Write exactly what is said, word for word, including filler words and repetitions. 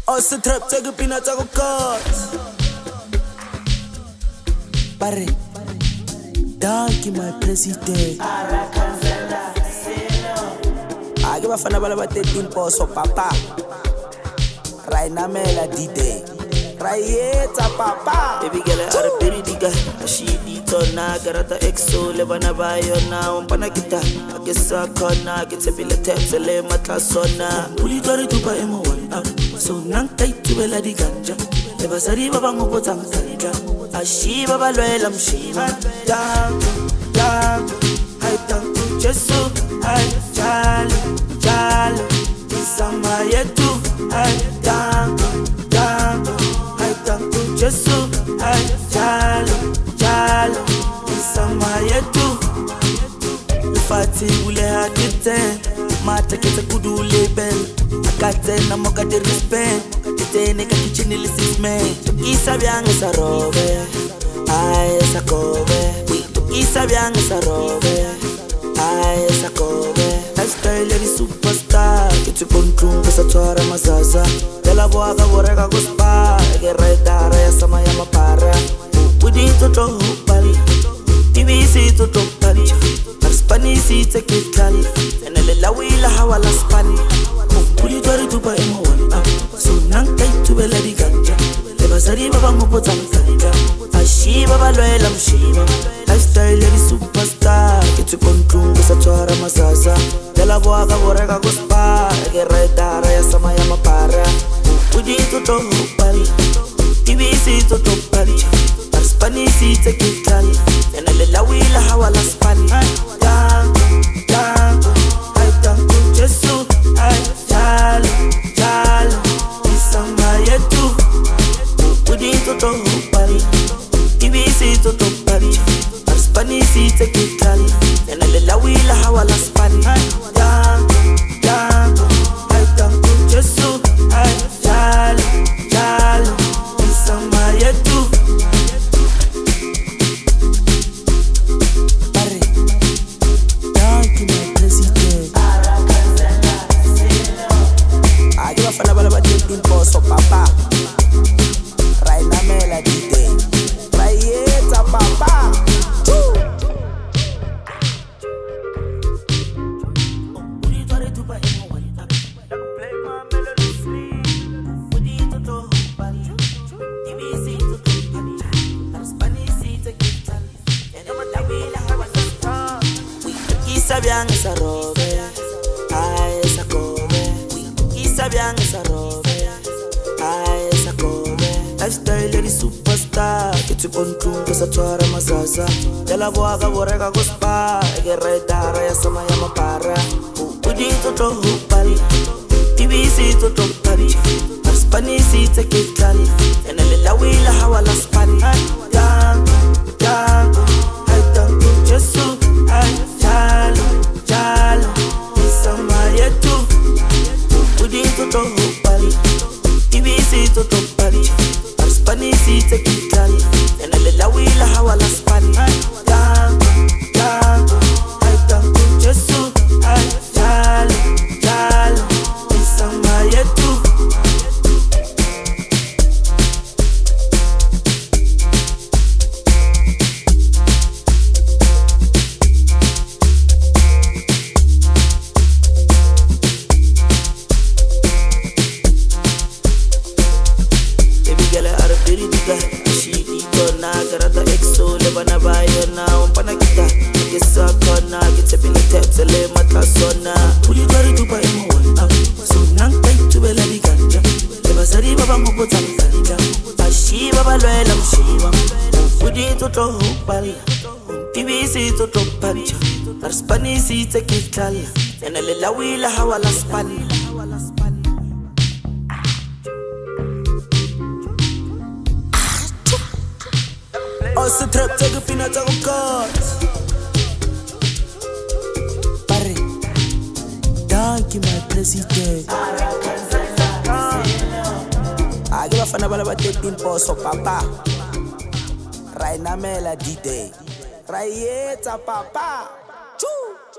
Osse trap tega pina tega cars. Pare, Danki my president. Ake bafana bala ba thirteen poso papa. Raina mela D-Day. Raieta papa. Baby girl I are pretty diga. She dito na garata exo le bana bayo na umpana kita. Agesa kona kita bila taps le matla sona. Uli tori tupa emo one up. So nang tay tubela di ganja. Le basari baba ngopo tang ganja. Ashi baba loela mshima. Dango, dango. Hai dango Jesu. Hai jalo, jalo. Isama yetu. Hai dango, dango. Hai dango Jesu. Hai jalo, jalo. Isama yetu. Lufati ule hakite. Mata kita kudu label. Akate na moka de respect. Tene ka kitchen ili sisme. Isa bianga sa robe. Ay sa kobe. Isa bianga sa robe. Ay sa kobe. Lifestyle lady superstar. Kitu kontrung sa twara mazaza. Dela boaga borega gospa. Guerra dara ya sama ya mapara. Udi toto hupal. T V C toto pancha. Arspani si tekikal. Enele la wila hawala spani. Udi tori tupa emo one up. So nang tay tubela di ganja. Le basari baba ngopo tang ganja. Ashi baba loela mshima. Lifestyle lady superstar. Kitu kontrung sa twara mazaza. Dela boaga borega gospa. Guerra dara ya sama ya mapara. Udi toto hupal. T V C toto pancha. Arspani si tekikal. Enele la wila hawala spani. Dango, dango. Hai dango Jesu. Hai jalo, jalo. Isama yetu. Udi toto hupal. T V C toto pancha. Arspani si tekikal. Enele la wila hawala spani. Dango, dango. Hai dango Jesu. Hai jalo, jalo. Isama yetu. Pare, Danki my president. Ake bafana bala ba thirteen poso papa. Raina mela D-Day. Raieta papa. Isa bianga sa robe. Ay sa kobe. Isa bianga sa robe. Ay sa kobe. Lifestyle lady superstar. Kitu kontrung sa twara mazaza. Dela boaga borega gospa. Guerra dara ya sama ya mapara. Udi toto hupal. T V C toto pancha. Arspani si tekikal. Enele la wila hawala spani. Dango, dango. Hai dango Jesu. Hai jalo, jalo. Isama yetu. Udi toto hupal. T V C toto pancha. Arspani si tekikal. Enele la wila hawala spani. Dango, dango. Hai dango Jesu. Hai jalo, jalo. Isama yetu. Baby girl I are pretty diga. She dito na garata exo le bana bayo na umpana kita. Agesa kona kita bila taps le matla sona. Uli tori tupa emo one up. So nang tay tubela di ganja. Le basari baba ngopo tang ganja. Ashi baba loela mshima. Udi toto hupal. T V C toto pancha. Arspani si tekikal. Enele la wila hawala spani. Osse trap tega pina tega cars. Pare, Danki my president. Ake bafana bala ba thirteen poso papa. Raina mela D-Day. Raieta papa. Choo.